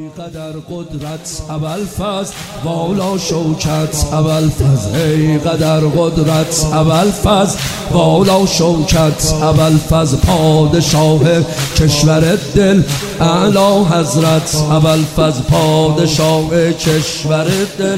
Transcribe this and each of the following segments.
قدر قدرت ابوالفضل والا شوکت ابوالفضل، ای قدر قدرت ابوالفضل والا شوکت ابوالفضل، پادشاه کشور دل اعلی حضرت ابوالفضل، پادشاه کشور دل.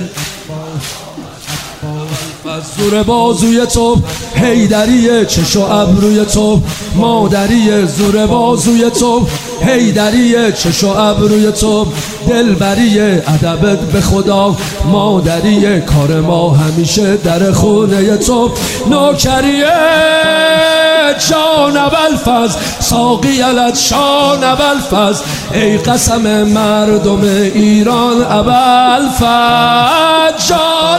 زور بازوی تو حیدریه، چش و ابروی تو مادریه، زور بازوی تو حیدریه، چش و ابروی تو دلبریه، ادبت به خدا مادریه، کار ما همیشه در خونه تو نوکریه. جان ابوالفضل ساقی شان ابوالفضل، ای قسم مردم ایران ابوالفضل، جان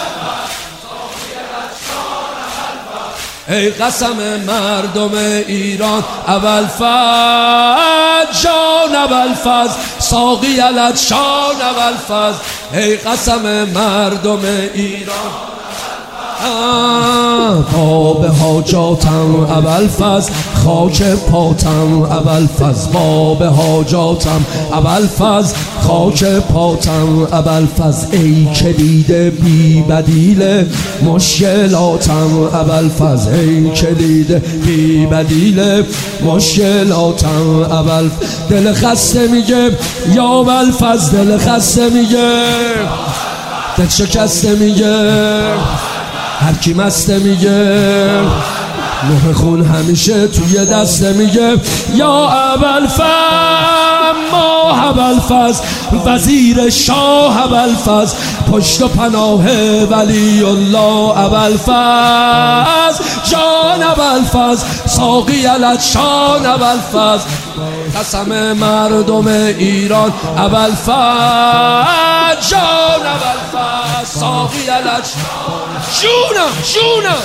ای قسم مردم ایران ابوالفضل، جان ابوالفضل ساقی شان ابوالفضل، ای قسم مردم ایران. باب حاجاتم ابوالفضل، خاک پاتم ابوالفضل، باب حاجاتم ابوالفضل، خاک پاتم ابوالفضل، ای کلید بی بدیل مشکلاتم ابوالفضل، ای کلید بی بدیل مشکلاتم ابوالفضل. دل خسته میگه یا ابوالفضل، دل خسته میگه، دل شکسته میگه، هر کی مسته میگه، نوح خون همیشه توی دسته میگه یا ابوالفضل، ما ابوالفضل وزیر شاه ابوالفضل، پشت و پناه ولی الله ابوالفضل، جان ابوالفضل ساقی شان ابوالفضل، قسم مردم ایران ابوالفضل، جان ابوالفضل ساقی جونم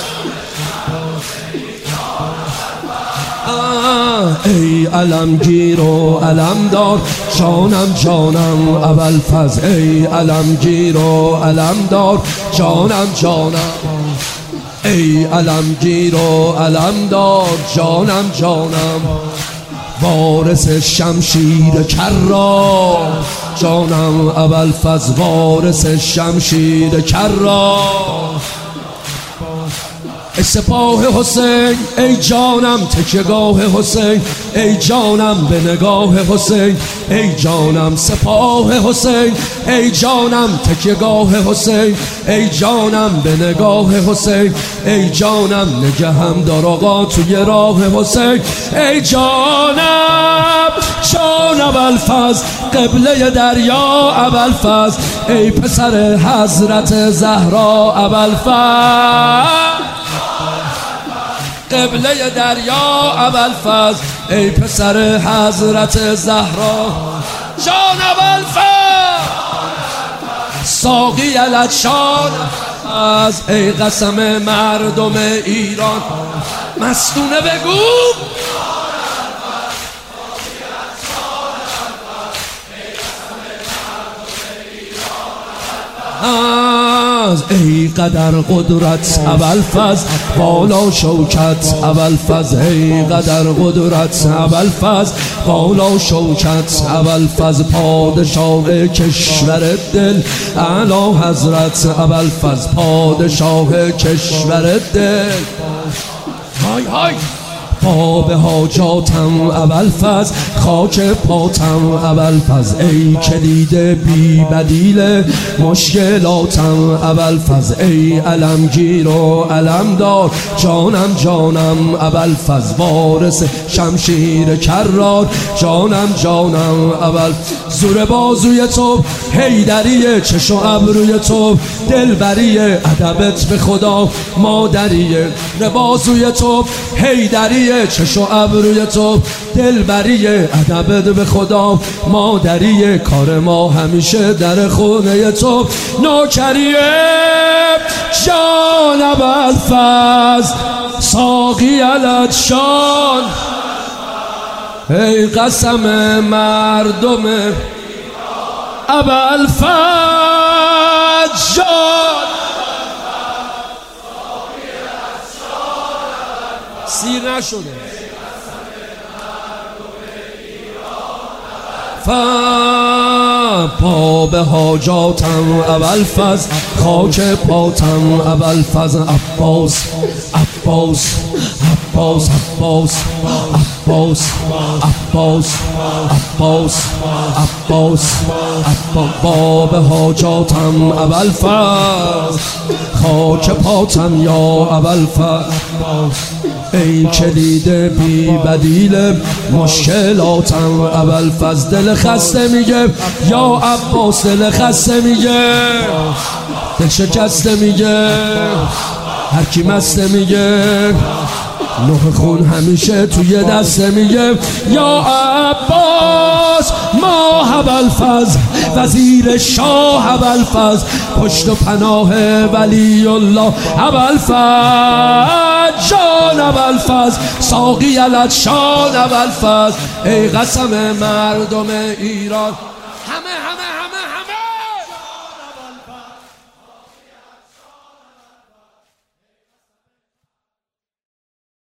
ای علمگیر و علمدار جانم جانم ابوالفضل، ای علمگیر و علمدار جانم جانم، ای علمگیر و علمدار جانم جانم، وارث شمشیر کرار جانم ابوالفضل، وارث شمشیر کرار، سپاه حسین ای جانم تکیه‌گاه حسین، ای جانم به نگاه حسین، ای جانم سپاه حسین، ای جانم تکیه‌گاه حسین، ای جانم به نگاه حسین، ای جانم نگهم دار آقا توی راه حسین، ای جانم جان ابوالفضل قبله دریا ابوالفضل، ای پسر حضرت زهرا ابوالفضل، قبله دریا ابوالفضل، ای پسر حضرت زهرا، جان ابوالفضل ساقی شان از، ای قسم مردم ایران مستونه بگو ای قدر قدرت ابوالفضل بالا شوکت ابوالفضل، ای قدر قدرت ابوالفضل بالا شوکت ابوالفضل، پادشاه کشور دل اعلی حضرت ابوالفضل، پادشاه کشور دل. های های باب حاجاتم ابوالفضل، خاک پاتم ابوالفضل، ای کلید بی بدیل مشکلاتم ابوالفضل، ای علمگیر و علمدار جانم جانم ابوالفضل، وارث شمشیر کرار جانم جانم ابوالفضل، زور بازوی تو حیدریه، چش و ابروی تو دلبریه، ادبت به خدا مادریه، بازوی تو حیدریه، چش و ابروی تو دلبریه، ادبت به خدا مادریه، کار ما همیشه در خونه تو نوکریه. جان ابوالفضل ساقی شان، ای قسم مردم ابوالفضل، جان سیر نشده فضل پا به حاجاتم ابوالفضل، خاک پاتم ابوالفضل. عباس عباس عباس عباس عباس عباس عباس عباس عباس. پا به حاجاتم ابوالفضل، خاک پاتم یا ابوالفضل. ای کلید بی بدیل مشکلاتم ابوالفضل. دل خسته میگه یا عباس، دل خسته میگه، دل شکسته میگه، هر کی مسته میگه، نوح خون همیشه توی دسته میگه یا عباس. ما ابوالفضل وزیر شاه ابوالفضل، پشت و پناه ولی الله ابوالفضل. جان ابوالفضل ساقی الشان ابوالفضل. ای قسم مردم ایران